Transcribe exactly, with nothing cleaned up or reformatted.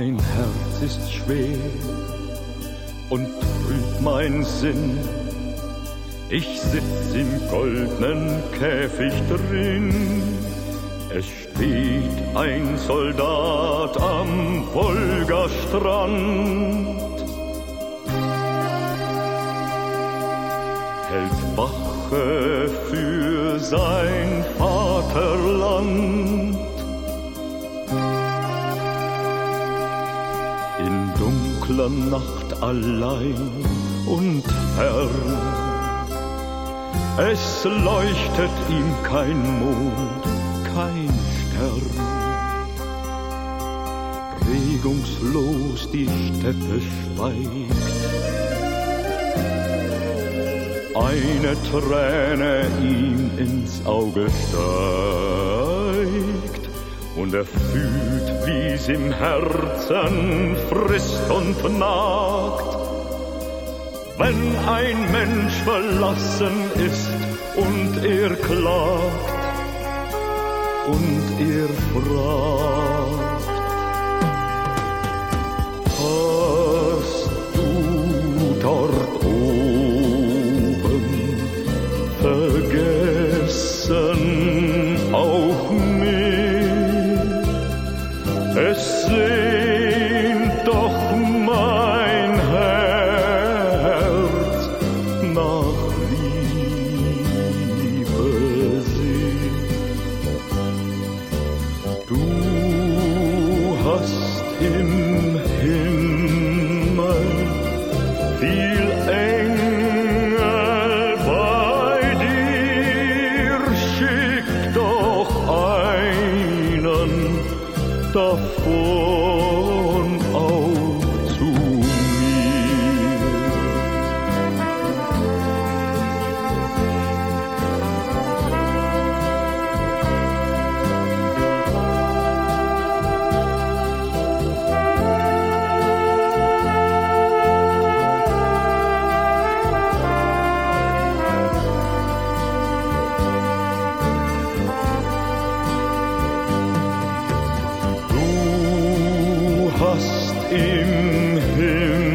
Mein Herz ist schwer und trüb mein Sinn. Ich sitz im goldenen Käfig drin. Es steht ein Soldat am Wolgastrand, hält Wache für sein Vaterland. In dunkler Nacht allein und fern, es leuchtet ihm kein Mond, kein Stern. Regungslos die Steppe schweigt, eine Träne ihm ins Auge steigt, und er fühlt, wie's im Herzen frisst und nagt. Wenn ein Mensch verlassen ist und er klagt und er fragt: Hast du dort oben vergessen auch mich? Es sehnt doch mein Herz nach Liebe sich. Du hast im Himmel viel Engel bei dir, schick doch einen davon auch zu mir. Du hast im Himmel